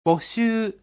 募集。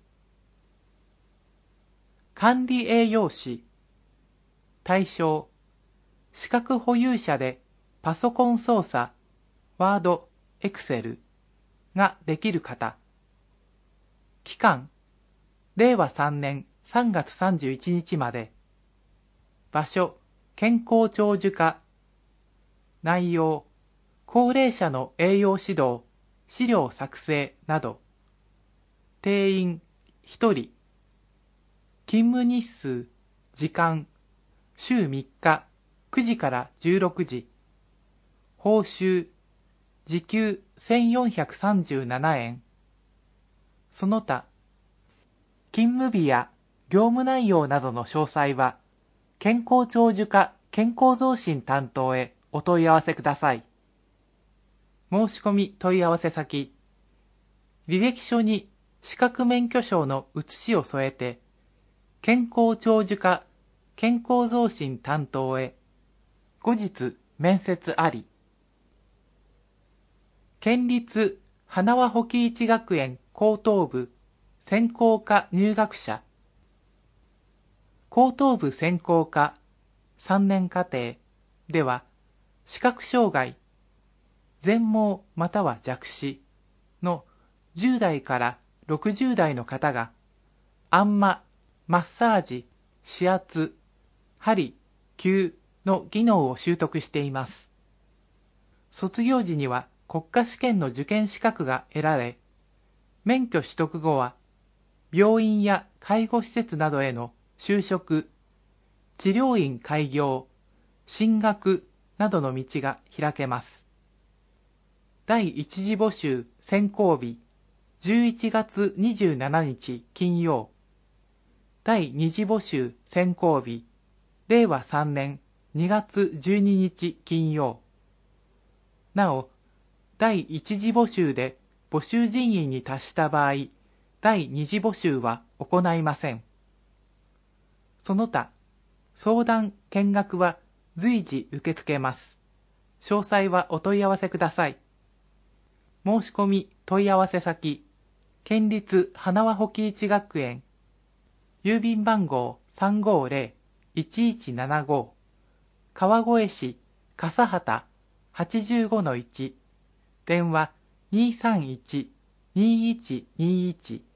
管理栄養士。対象。資格保有者でパソコン操作、ワード、エクセルができる方。期間。令和3年3月31日まで。場所。健康長寿課。内容。高齢者の栄養指導、資料作成など。定員1人。勤務日数、時間、週3日、9時から16時。報酬、時給1437円。その他、勤務日や業務内容などの詳細は、健康長寿課健康増進担当へお問い合わせください。申し込み問い合わせ先。履歴書に資格免許証の写しを添えて、健康長寿課健康増進担当へ。後日面接あり。県立花輪保木一学園高等部専攻科入学者。高等部専攻科3年課程では、視覚障害、全盲または弱視の10代から60代の方が、あんま、マッサージ、指圧、針、灸の技能を習得しています。卒業時には国家試験の受験資格が得られ、免許取得後は、病院や介護施設などへの就職、治療院開業、進学などの道が開けます。第一次募集選考日、11月27日金曜。第二次募集選考日、令和3年2月12日金曜。なお、第一次募集で募集人員に達した場合、第二次募集は行いません。その他、相談・見学は随時受け付けます。詳細はお問い合わせください。申し込み問い合わせ先、県立花輪保木一学園、郵便番号350-1175、川越市笠幡 85-1、電話231-2121